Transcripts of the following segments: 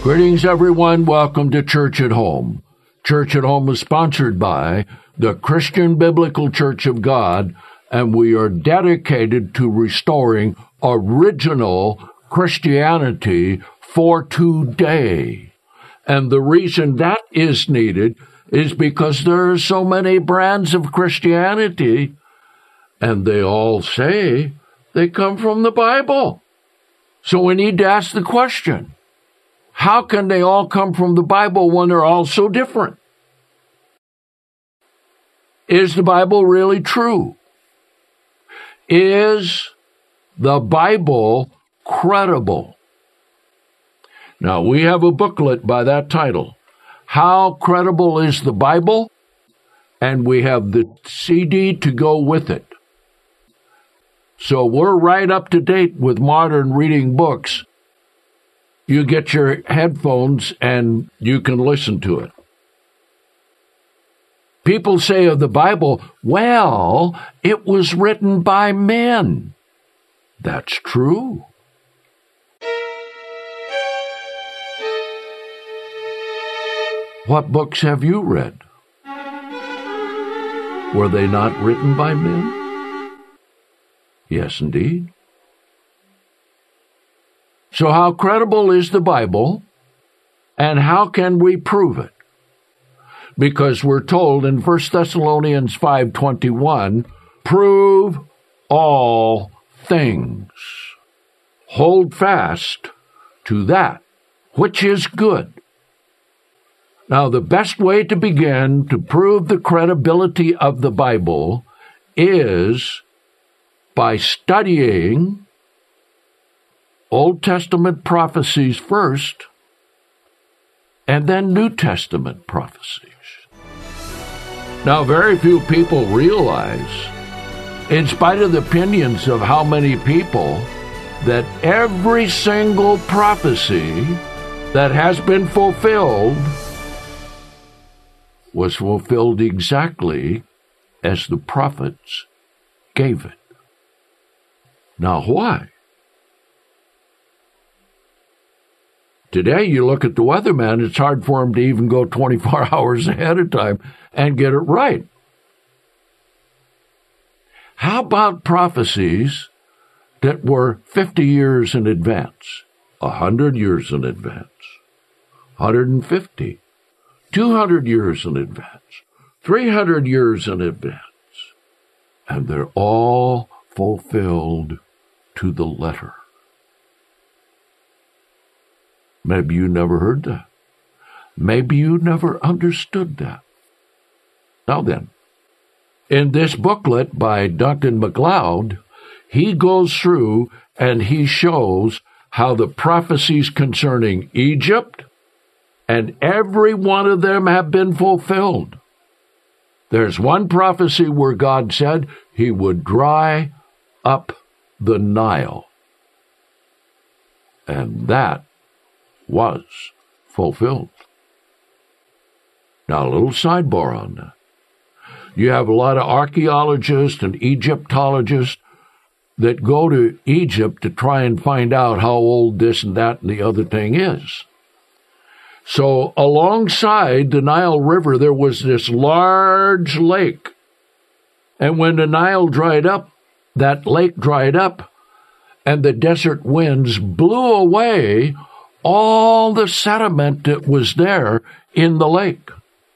Greetings, everyone. Welcome to Church at Home. Church at Home is sponsored by the Christian Biblical Church of God, and we are dedicated to restoring original Christianity for today. And the reason that is needed is because there are so many brands of Christianity, and they all say they come from the Bible. So we need to ask the question, how can they all come from the Bible when they're all so different? Is the Bible really true? Is the Bible credible? Now, we have a booklet by that title, How Credible is the Bible? And we have the CD to go with it. So we're right up to date with modern reading books. You get your headphones and you can listen to it. People say of the Bible, well, it was written by men. That's true. What books have you read? Were they not written by men? Yes, indeed. So how credible is the Bible, and how can we prove it? Because we're told in 1 Thessalonians 5:21, prove all things. Hold fast to that which is good. Now, the best way to begin to prove the credibility of the Bible is by studying Old Testament prophecies first, and then New Testament prophecies. Now, very few people realize, in spite of the opinions of how many people, that every single prophecy that has been fulfilled was fulfilled exactly as the prophets gave it. Now, why? Today, you look at the weatherman, it's hard for him to even go 24 hours ahead of time and get it right. How about prophecies that were 50 years in advance, 100 years in advance, 150, 200 years in advance, 300 years in advance, and they're all fulfilled to the letter? Maybe you never heard that. Maybe you never understood that. Now then, in this booklet by Duncan MacLeod, he goes through and he shows how the prophecies concerning Egypt and every one of them have been fulfilled. There's one prophecy where God said he would dry up the Nile. And that was fulfilled. Now, a little sidebar on that. You have a lot of archaeologists and Egyptologists that go to Egypt to try and find out how old this and that and the other thing is. So alongside the Nile River, there was this large lake. And when the Nile dried up, that lake dried up, and the desert winds blew away all the sediment that was there in the lake.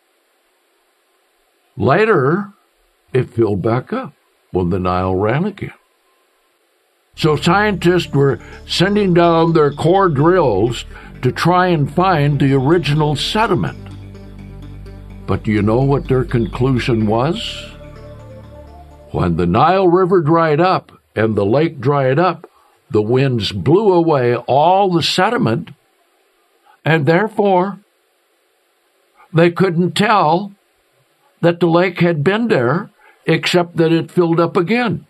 Later, it filled back up when the Nile ran again. So scientists were sending down their core drills to try and find the original sediment. But do you know what their conclusion was? When the Nile River dried up and the lake dried up, the winds blew away all the sediment, and therefore they couldn't tell that the lake had been there, except that it filled up again.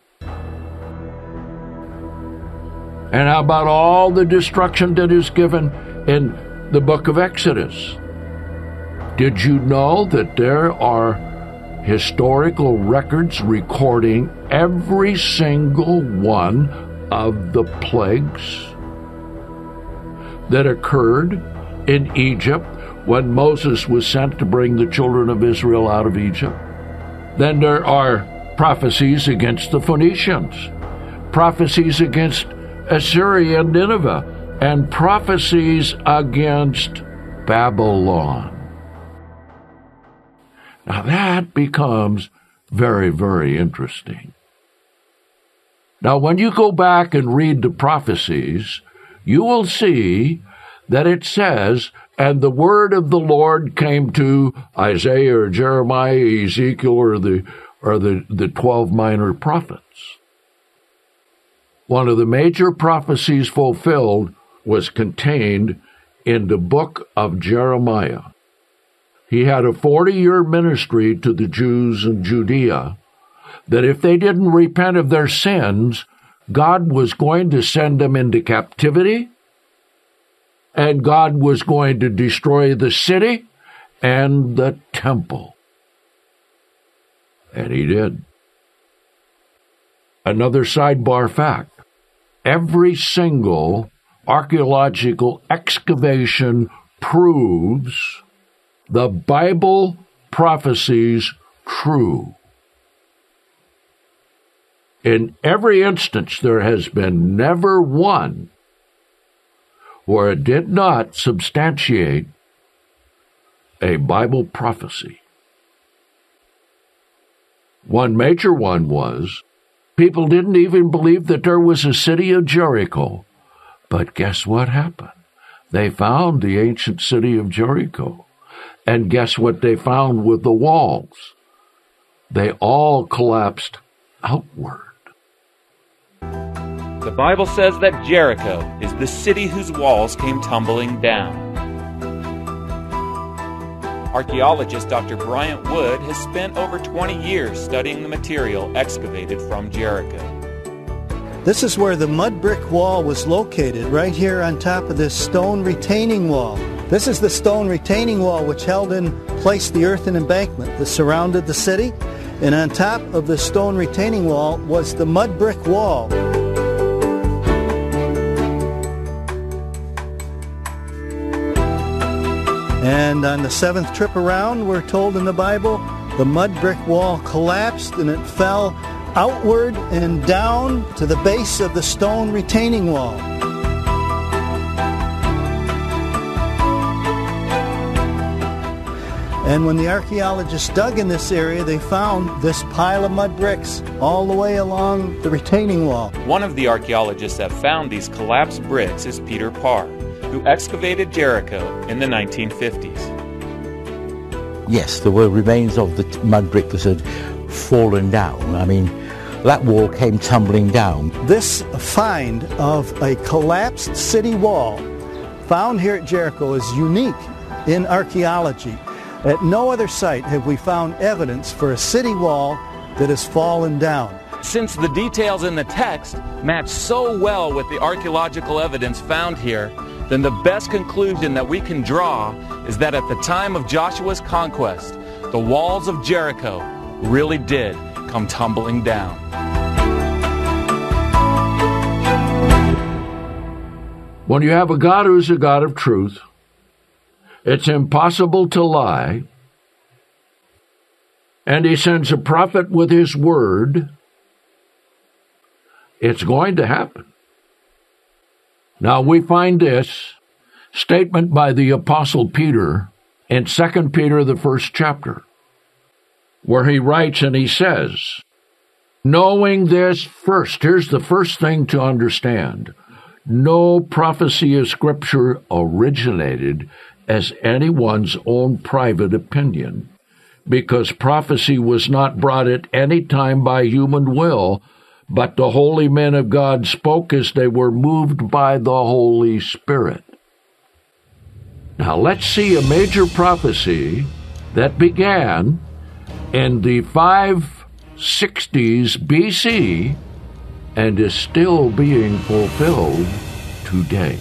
And how about all the destruction that is given in the book of Exodus? Did you know that there are historical records recording every single one of the plagues that occurred in Egypt when Moses was sent to bring the children of Israel out of Egypt. Then there are prophecies against the Phoenicians, prophecies against Assyria and Nineveh, and prophecies against Babylon. Now that becomes very, very interesting. Now, when you go back and read the prophecies, you will see that it says, and the word of the Lord came to Isaiah or Jeremiah, Ezekiel, or the 12 minor prophets. One of the major prophecies fulfilled was contained in the book of Jeremiah. He had a 40-year ministry to the Jews in Judea, that if they didn't repent of their sins, God was going to send them into captivity, and God was going to destroy the city and the temple. And he did. Another sidebar fact: every single archaeological excavation proves the Bible prophecies true. In every instance, there has been never one where it did not substantiate a Bible prophecy. One major one was, people didn't even believe that there was a city of Jericho. But guess what happened? They found the ancient city of Jericho. And guess what they found with the walls? They all collapsed outward. The Bible says that Jericho is the city whose walls came tumbling down. Archaeologist Dr. Bryant Wood has spent over 20 years studying the material excavated from Jericho. This is where the mud brick wall was located, right here on top of this stone retaining wall. This is the stone retaining wall which held in place the earthen embankment that surrounded the city, and on top of the stone retaining wall was the mud brick wall. And on the seventh trip around, we're told in the Bible, the mud brick wall collapsed and it fell outward and down to the base of the stone retaining wall. And when the archaeologists dug in this area, they found this pile of mud bricks all the way along the retaining wall. One of the archaeologists that found these collapsed bricks is Peter Parr, who excavated Jericho in the 1950s. Yes, there were remains of the mud brick that had fallen down. I mean, that wall came tumbling down. This find of a collapsed city wall found here at Jericho is unique in archaeology. At no other site have we found evidence for a city wall that has fallen down. Since the details in the text match so well with the archaeological evidence found here, then the best conclusion that we can draw is that at the time of Joshua's conquest, the walls of Jericho really did come tumbling down. When you have a God who's a God of truth, it's impossible to lie, and he sends a prophet with his word, it's going to happen. Now we find this statement by the Apostle Peter in 2 Peter, the first chapter, where he writes and he says, knowing this first, here's the first thing to understand, no prophecy of Scripture originated as anyone's own private opinion, because prophecy was not brought at any time by human will, but the holy men of God spoke as they were moved by the Holy Spirit. Now let's see a major prophecy that began in the 560s BC and is still being fulfilled today.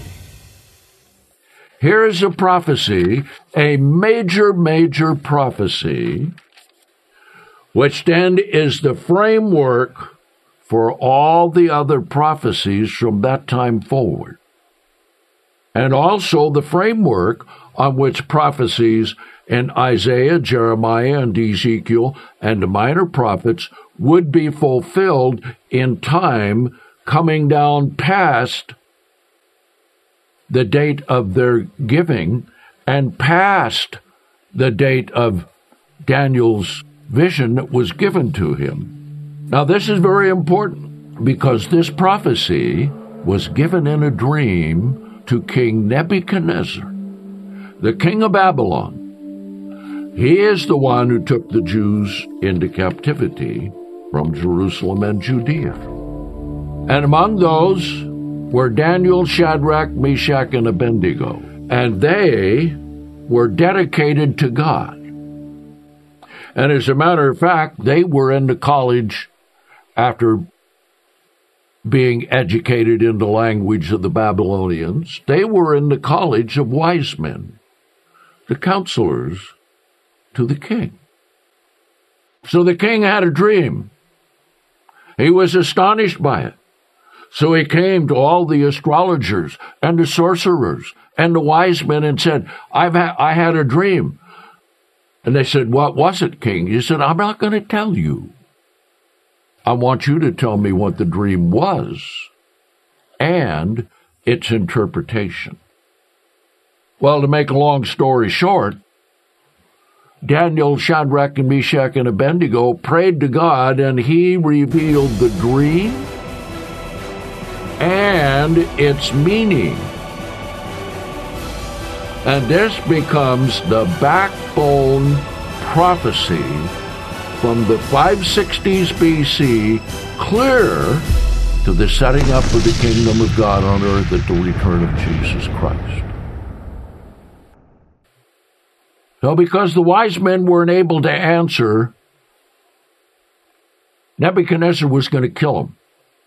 Here is a prophecy, a major prophecy, which then is the framework for all the other prophecies from that time forward. and also the framework on which prophecies in Isaiah, Jeremiah, and Ezekiel, and the minor prophets would be fulfilled in time, coming down past the date of their giving and past the date of Daniel's vision that was given to him. Now, this is very important because this prophecy was given in a dream to King Nebuchadnezzar, the king of Babylon. He is the one who took the Jews into captivity from Jerusalem and Judea. And among those were Daniel, Shadrach, Meshach, and Abednego. And they were dedicated to God. And as a matter of fact, they were in the college after being educated in the language of the Babylonians. They were in the college of wise men, the counselors to the king. So the king had a dream. He was astonished by it. So he came to all the astrologers and the sorcerers and the wise men and said, I had a dream. And they said, what was it, king? He said, I'm not going to tell you. I want you to tell me what the dream was and its interpretation. Well, to make a long story short, Daniel, Shadrach, and Meshach, and Abednego prayed to God, and he revealed the dream and its meaning. And this becomes the backbone prophecy from the 560s BC clear to the setting up of the kingdom of God on earth at the return of Jesus Christ. So because the wise men weren't able to answer, Nebuchadnezzar was going to kill him.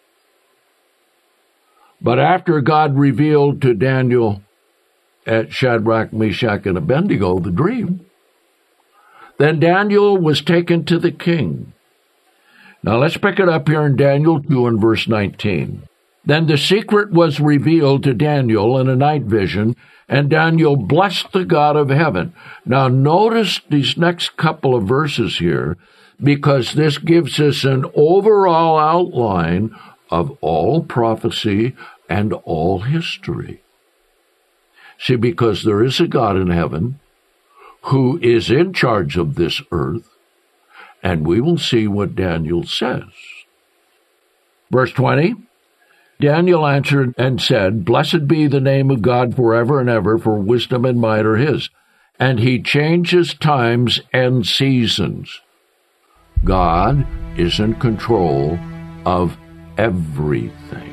But after God revealed to Daniel, at Shadrach, Meshach, and Abednego the dream, then Daniel was taken to the king. Now let's pick it up here in Daniel 2 and verse 19. Then the secret was revealed to Daniel in a night vision, and Daniel blessed the God of heaven. Now notice these next couple of verses here, because this gives us an overall outline of all prophecy and all history. See, because there is a God in heaven who is in charge of this earth, and we will see what Daniel says. Verse 20, Daniel answered and said, Blessed be the name of God forever and ever, for wisdom and might are his, and he changes times and seasons. God is in control of everything.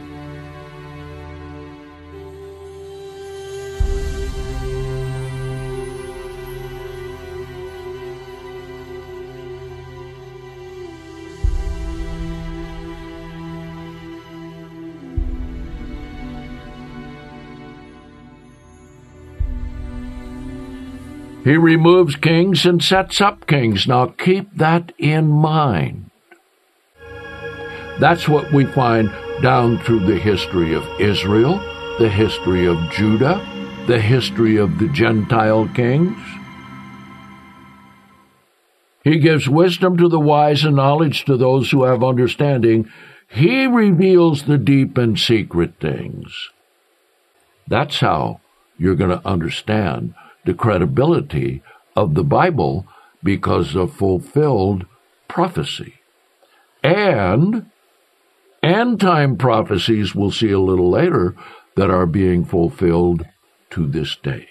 He removes kings and sets up kings. Now keep that in mind. That's what we find down through the history of Israel, the history of Judah, the history of the Gentile kings. He gives wisdom to the wise and knowledge to those who have understanding. He reveals the deep and secret things. That's how you're going to understand the credibility of the Bible, because of fulfilled prophecy. And end-time prophecies we'll see a little later that are being fulfilled to this day.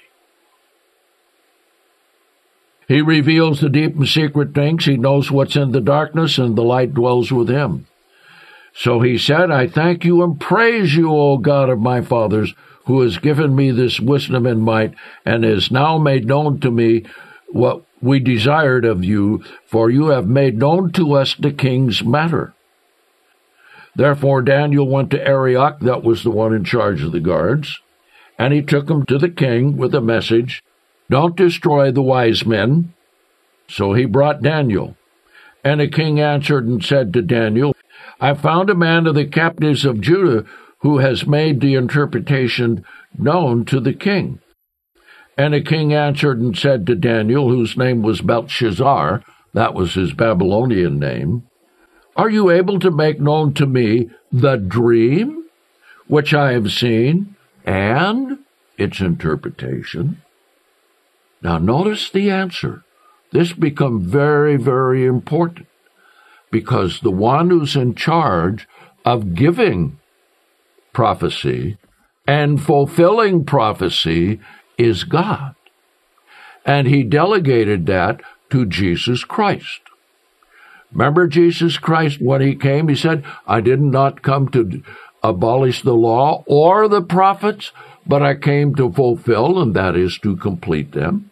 He reveals the deep and secret things. He knows what's in the darkness, and the light dwells with him. So he said, I thank you and praise you, O God of my fathers, who has given me this wisdom and might, and has now made known to me what we desired of you, for you have made known to us the king's matter. Therefore Daniel went to Arioch, that was the one in charge of the guards, and he took him to the king with a message, Don't destroy the wise men. So he brought Daniel. And the king answered and said to Daniel, I found a man of the captives of Judah who has made the interpretation known to the king. And the king answered and said to Daniel, whose name was Belteshazzar, that was his Babylonian name, "Are you able to make known to me the dream which I have seen and its interpretation?" Now notice the answer. This becomes very, very important, because the one who's in charge of giving prophecy and fulfilling prophecy is God. And he delegated that to Jesus Christ. Remember Jesus Christ, when he came, he said, "I did not come to abolish the law or the prophets, but I came to fulfill," and that is to complete them.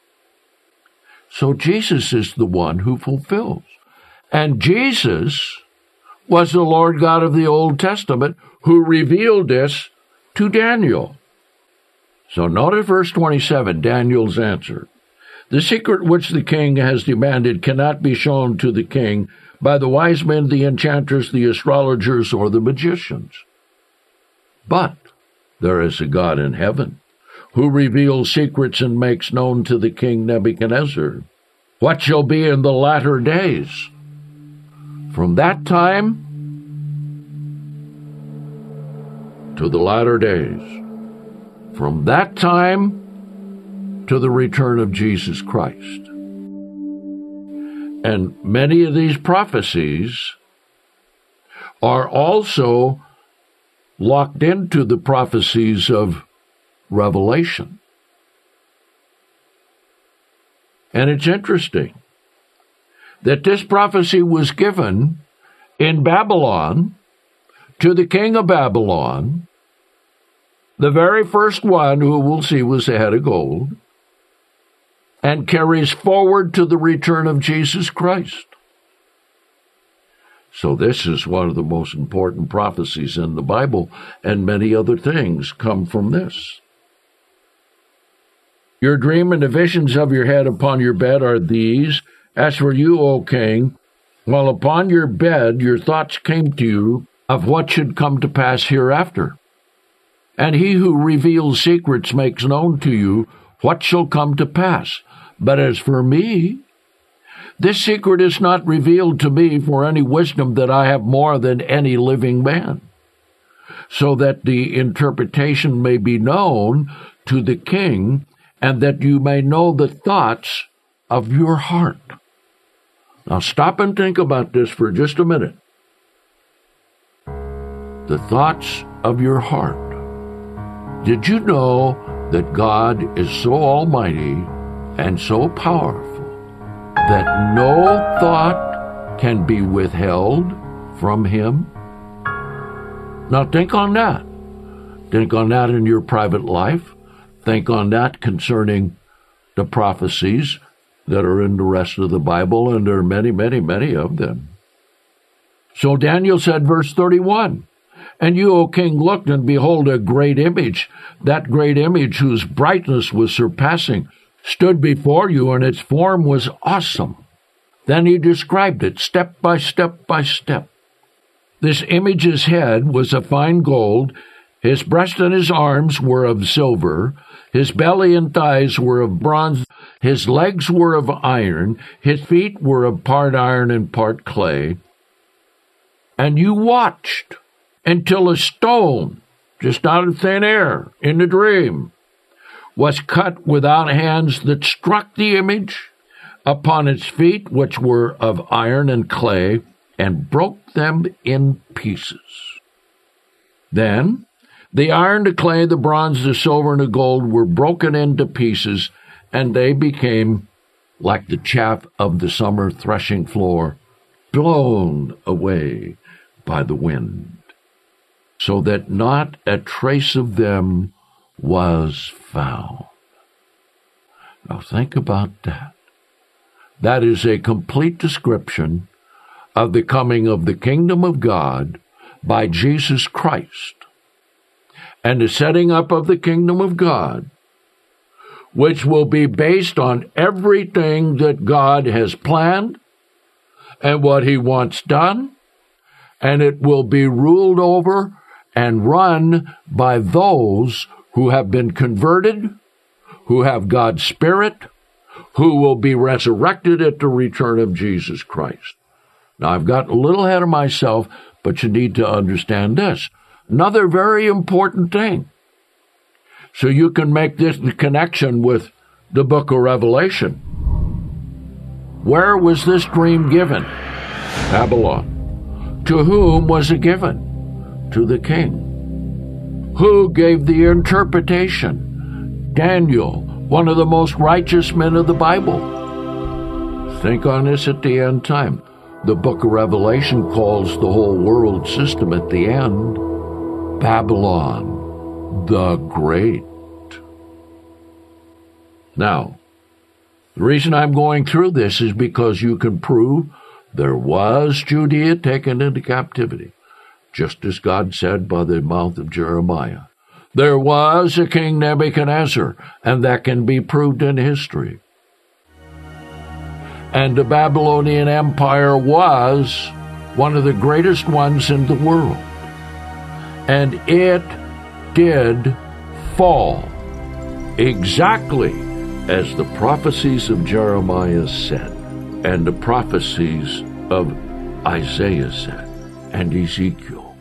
So Jesus is the one who fulfills. And Jesus was the Lord God of the Old Testament who revealed this to Daniel. So notice verse 27, Daniel's answer. "The secret which the king has demanded cannot be shown to the king by the wise men, the enchanters, the astrologers, or the magicians. But there is a God in heaven who reveals secrets and makes known to the king Nebuchadnezzar what shall be in the latter days. From that time to the latter days, from that time to the return of Jesus Christ." And many of these prophecies are also locked into the prophecies of Revelation. And it's interesting that this prophecy was given in Babylon to the king of Babylon, the very first one who we'll see was the head of gold, and carries forward to the return of Jesus Christ. So this is one of the most important prophecies in the Bible, and many other things come from this. "Your dream and the visions of your head upon your bed are these. As for you, O king, while upon your bed your thoughts came to you of what should come to pass hereafter. And he who reveals secrets makes known to you what shall come to pass. But as for me, this secret is not revealed to me for any wisdom that I have more than any living man, so that the interpretation may be known to the king, and that you may know the thoughts of your heart." Now stop and think about this for just a minute. The thoughts of your heart. Did you know that God is so almighty and so powerful that no thought can be withheld from him? Now think on that. Think on that in your private life. Think on that concerning the prophecies that are in the rest of the Bible, and there are many, many, many of them. So Daniel said, verse 31, "And you, O king, looked, and behold a great image. That great image, whose brightness was surpassing, stood before you, and its form was awesome." Then he described it step by step by step. This image's head was of fine gold, his breast and his arms were of silver, his belly and thighs were of bronze, his legs were of iron, his feet were of part iron and part clay. And you watched until a stone, just out of thin air, in the dream, was cut without hands that struck the image upon its feet, which were of iron and clay, and broke them in pieces. Then the iron, the clay, the bronze, the silver, and the gold were broken into pieces, and they became like the chaff of the summer threshing floor, blown away by the wind, so that not a trace of them was found. Now think about that. That is a complete description of the coming of the kingdom of God by Jesus Christ, and the setting up of the kingdom of God, which will be based on everything that God has planned and what he wants done, and it will be ruled over and run by those who have been converted, who have God's Spirit, who will be resurrected at the return of Jesus Christ. Now, I've got a little ahead of myself, but you need to understand this. Another very important thing, so you can make this connection with the book of Revelation. Where was this dream given? Babylon. To whom was it given? To the king. Who gave the interpretation? Daniel, one of the most righteous men of the Bible. Think on this at the end time. The book of Revelation calls the whole world system at the end Babylon the Great. Now, the reason I'm going through this is because you can prove there was Judea taken into captivity, just as God said by the mouth of Jeremiah. There was a King Nebuchadnezzar, and that can be proved in history. And the Babylonian Empire was one of the greatest ones in the world. And it did fall exactly as the prophecies of Jeremiah said, and the prophecies of Isaiah said, and Ezekiel.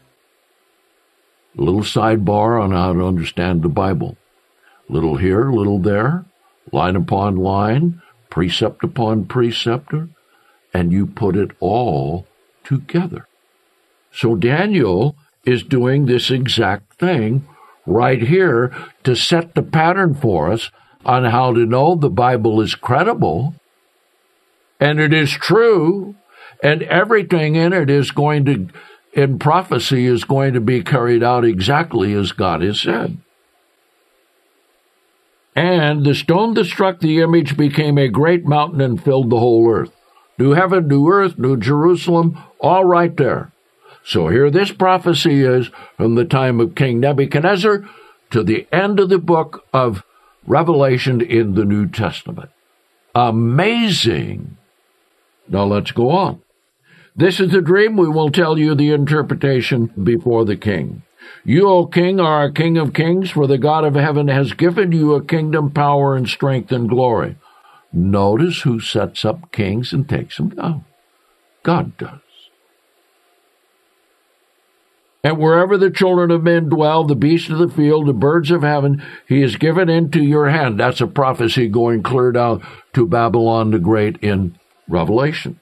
A little sidebar on how to understand the Bible. Little here, little there, line upon line, precept upon preceptor, and you put it all together. So Daniel is doing this exact thing right here to set the pattern for us on how to know the Bible is credible, and it is true, and everything in it is going to, in prophecy, is going to be carried out exactly as God has said. And the stone that struck the image became a great mountain and filled the whole earth. New heaven, new earth, new Jerusalem, all right there. So here this prophecy is from the time of King Nebuchadnezzar to the end of the book of Revelation in the New Testament. Amazing. Now let's go on. This is the dream. We will tell you the interpretation before the king. You, O king, are a king of kings, for the God of heaven has given you a kingdom, power, and strength, and glory. Notice who sets up kings and takes them down. God does. And wherever the children of men dwell, the beasts of the field, the birds of heaven, he has given into your hand. That's a prophecy going clear down to Babylon the Great in Revelation.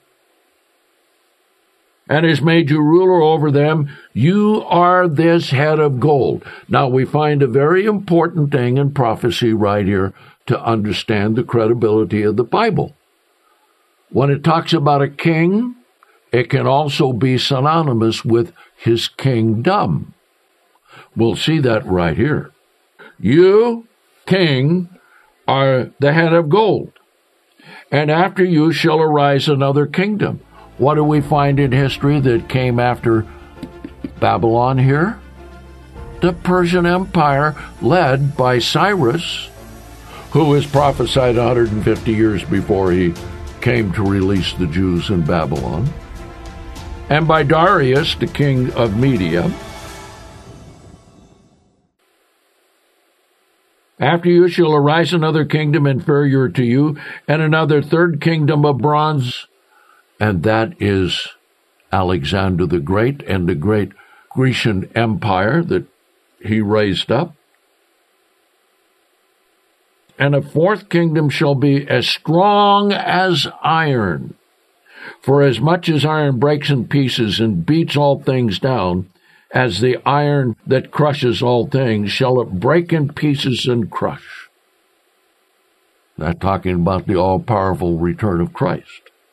And has made you ruler over them. You are this head of gold. Now we find a very important thing in prophecy right here to understand the credibility of the Bible. When it talks about a king, it can also be synonymous with his kingdom. We'll see that right here. You, king, are the head of gold, and after you shall arise another kingdom. What do we find in history that came after Babylon here? The Persian Empire, led by Cyrus, who was prophesied 150 years before he came to release the Jews in Babylon, and by Darius, the king of Media. After you shall arise another kingdom inferior to you, and another third kingdom of bronze, and that is Alexander the Great and the great Grecian Empire that he raised up. And a fourth kingdom shall be as strong as iron. For as much as iron breaks in pieces and beats all things down, as the iron that crushes all things, shall it break in pieces and crush. Not talking about the all-powerful return of Christ.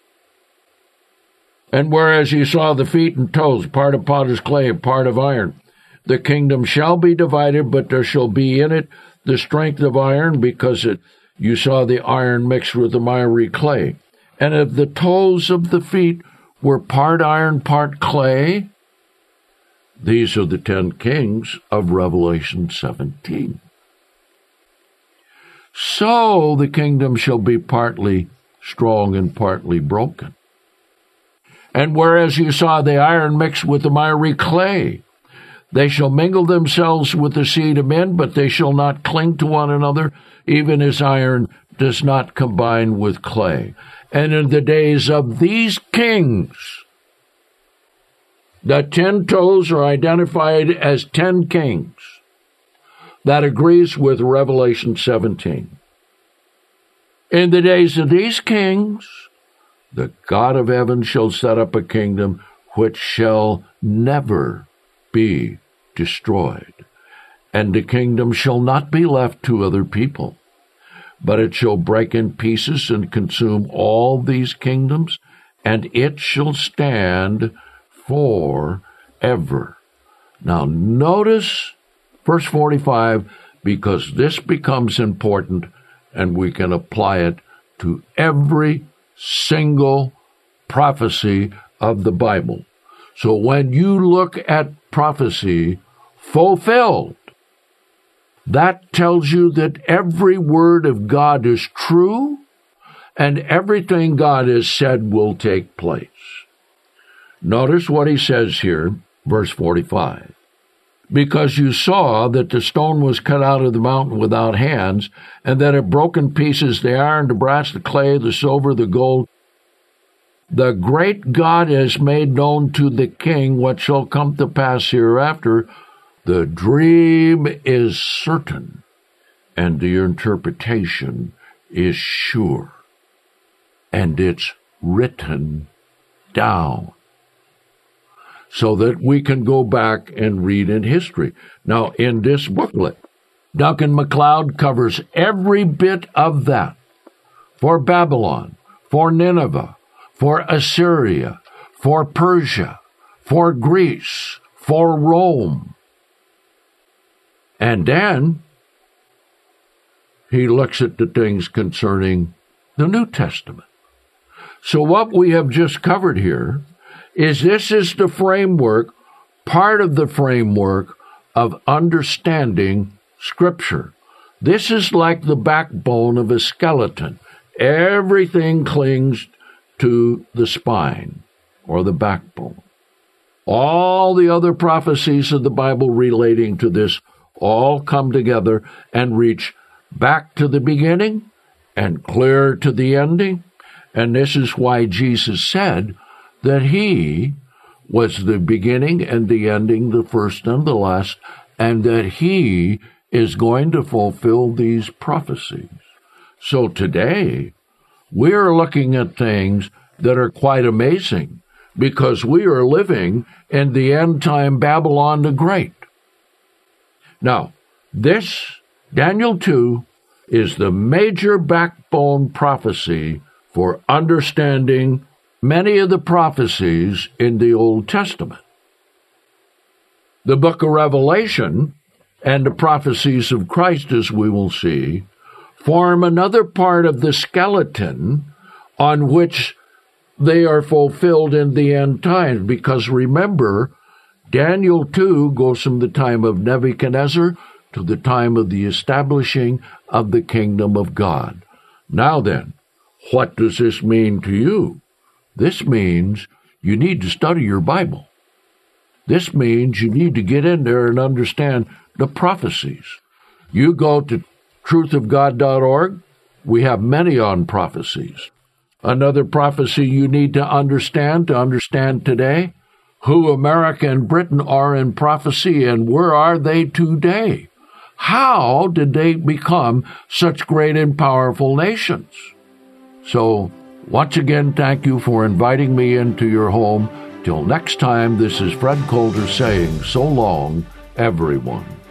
And whereas you saw the feet and toes, part of potter's clay, part of iron, the kingdom shall be divided, but there shall be in it the strength of iron, because you saw the iron mixed with the miry clay. And if the toes of the feet were part iron, part clay, these are the 10 kings of Revelation 17. So the kingdom shall be partly strong and partly broken. And whereas you saw the iron mixed with the miry clay, They shall mingle themselves with the seed of men, but they shall not cling to one another, even as iron does not combine with clay. And in the days of these kings, the 10 toes are identified as 10 kings. That agrees with Revelation 17. In the days of these kings, the God of heaven shall set up a kingdom which shall never be destroyed, and the kingdom shall not be left to other people, but it shall break in pieces and consume all these kingdoms, and it shall stand forever. Now notice verse 45, because this becomes important, and we can apply it to every single prophecy of the Bible. So when you look at prophecy fulfilled, that tells you that every word of God is true, and everything God has said will take place. Notice what he says here, verse 45. Because you saw that the stone was cut out of the mountain without hands, and that it broke in pieces the iron, the brass, the clay, the silver, the gold. The great God has made known to the king what shall come to pass hereafter. The dream is certain, and the interpretation is sure, and it's written down, so that we can go back and read in history. Now, in this booklet, Duncan MacLeod covers every bit of that for Babylon, for Nineveh, for Assyria, for Persia, for Greece, for Rome. And then he looks at the things concerning the New Testament. So what we have just covered here is this is the framework, part of the framework of understanding Scripture. This is like the backbone of a skeleton. Everything clings to the spine or the backbone. All the other prophecies of the Bible relating to this all come together and reach back to the beginning and clear to the ending. And this is why Jesus said that he was the beginning and the ending, the first and the last, and that he is going to fulfill these prophecies. So today, we are looking at things that are quite amazing because we are living in the end-time Babylon the Great. Now, this, Daniel 2, is the major backbone prophecy for understanding many of the prophecies in the Old Testament. The book of Revelation and the prophecies of Christ, as we will see, form another part of the skeleton on which they are fulfilled in the end times. Because remember, Daniel 2 goes from the time of Nebuchadnezzar to the time of the establishing of the kingdom of God. Now then, what does this mean to you? This means you need to study your Bible. This means you need to get in there and understand the prophecies. You go to truthofgod.org. We have many on prophecies. Another prophecy you need to understand today, who America and Britain are in prophecy and where are they today? How did they become such great and powerful nations? So, once again, thank you for inviting me into your home. Till next time, this is Fred Coulter saying so long, everyone.